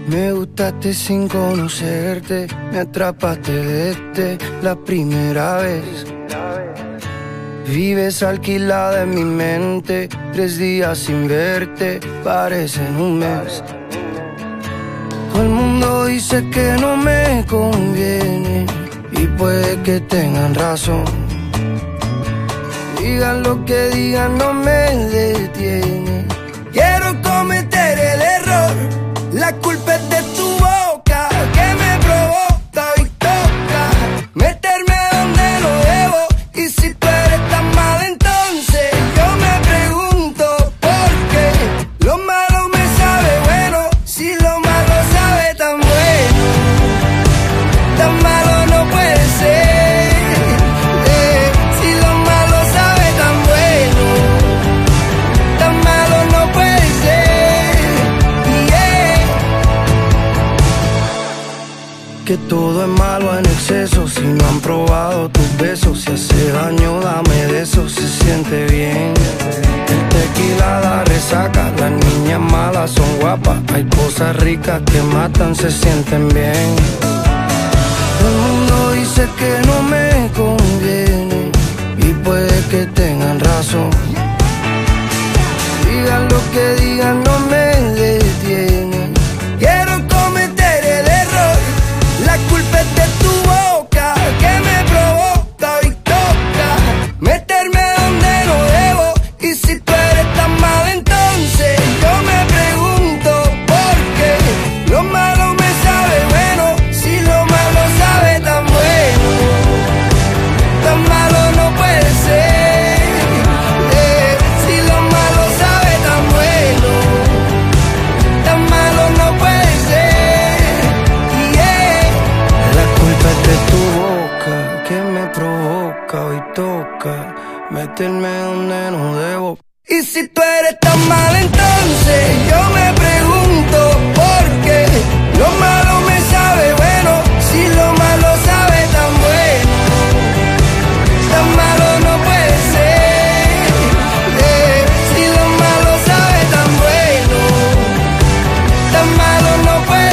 Me gustaste sin conocerte, me atrapaste desde la primera vez. Vives alquilada en mi mente, 3 días sin verte, parecen un mes. Todo el mundo dice que no me conviene, y puede que tengan razón. Digan lo que digan, no me detiene. Quiero cometer el error, la culpa es de tu boca, que me provoca y toca meterme donde no debo. Y si tú eres tan mal, entonces yo me pregunto por qué lo malo me sabe bueno, si lo malo sabe tan bueno. Tan malo no puede ser, si lo malo sabe tan bueno. Tan malo no puede ser, que todo es malo en exceso. Si no han probado tus besos, si hace daño dame de eso, se siente bien. El tequila da resaca, las niñas malas son guapas. Hay cosas ricas que matan, se sienten bien. Todo el mundo dice que no me conviene, y puede que tengan razón. Digan lo que digan, no me detienen. Quiero cometer el error, la culpa es de tu boca, que me provoca y toca meterme donde no debo. Y si tú eres tan mal, entonces yo me pregunto por qué lo malo me sabe bueno, si lo malo sabe tan bueno. Tan malo no puede ser, si lo malo sabe tan bueno. Tan malo no puede ser, La culpa es de tu boca, que me provoca y toca meterme donde no debo. Y si tú eres tan mal, entonces yo me pregunto por qué lo malo me sabe bueno, si lo malo sabe tan bueno. Tan malo no puede ser, si lo malo sabe tan bueno. Tan malo no puede